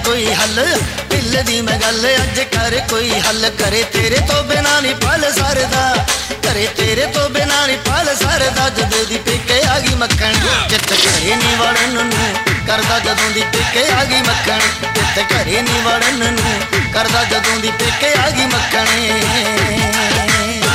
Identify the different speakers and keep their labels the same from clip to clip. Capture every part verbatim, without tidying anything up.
Speaker 1: कोई हल, दिल दी मैं गल अज कर कोई हल। करे तेरे तो बिना नहीं पल सरदा, करे तेरे तो बिना नहीं पल सरदा। जदों दी पेके आ गई मक्खन, चित घरे नहीं वड़न नूं करदा। जदों दी पेके आ गई मक्खन, चित घरे नहीं वड़न नूं करदा। जदों दी पेके आ गई मक्खन।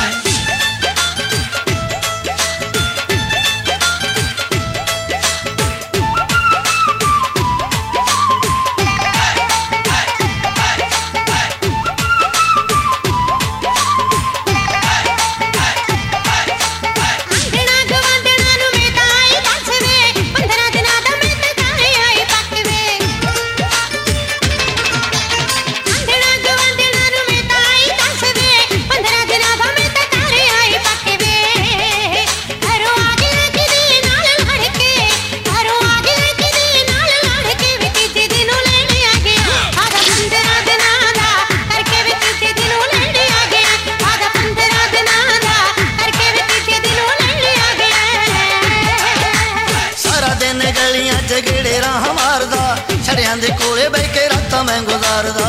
Speaker 1: गेड़े राह मारदा, छड़ियां दे कोले बह के रातां मैं गुजारदा।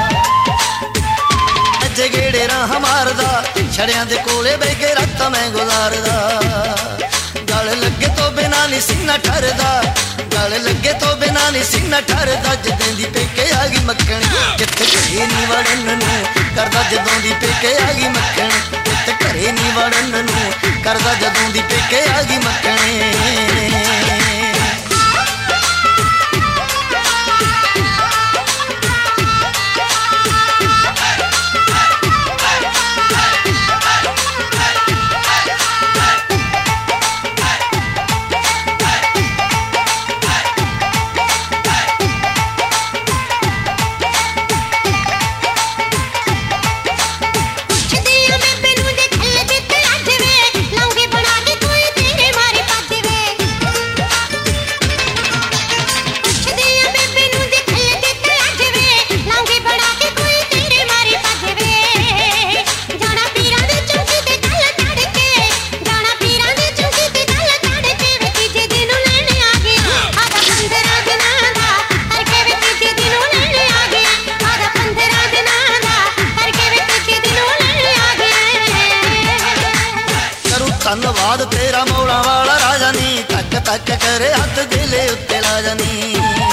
Speaker 1: अज गेड़े राह मारदा, छड़ियां दे कोले बह के रातां मैं गुजारदा। गल लगे तो बिना नहीं सीना ठरदा, गल लगे तो बिना नहीं सीना ठरदा। जदों दी पेके आ गई मक्खन, चित घरे नहीं वड़न नूं करदा। जदों दी पेके आ गई मक्खन, चित घरे नहीं वड़न नूं करदा। जदों दी पेके आ गई मक्खन। धन्नवाद तेरा मौड़ा वाला राजा नी, तक तक करे हथ दिले उत्ते लाजा नी।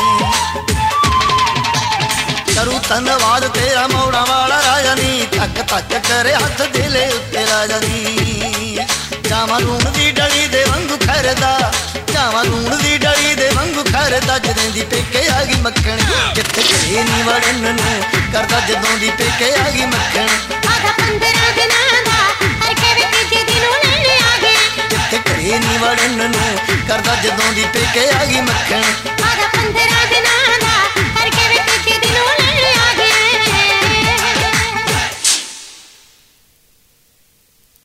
Speaker 1: करूं धन्नवाद तेरा मौड़ा वाला राजा नी, तक तक करे हथ दिले उत्ते लाजा नी। जावां लूण दी डली दे वांगू खरदा, जावां लूण दी डली दे वांगू खरदा। जदों दी पेके आ गई मक्खन, चित घरे नहीं वड़न नूं करदा। जदों दी पेके आ गई मक्खन,
Speaker 2: आधा पंद्रह दिनां दा हर के वे तीजे दिनों लैणे आ गया।
Speaker 1: चित घरे नहीं वड़न नूं करदा। जदों दी पेके आ गई मक्खन,
Speaker 2: आधा पंद्रह दिनां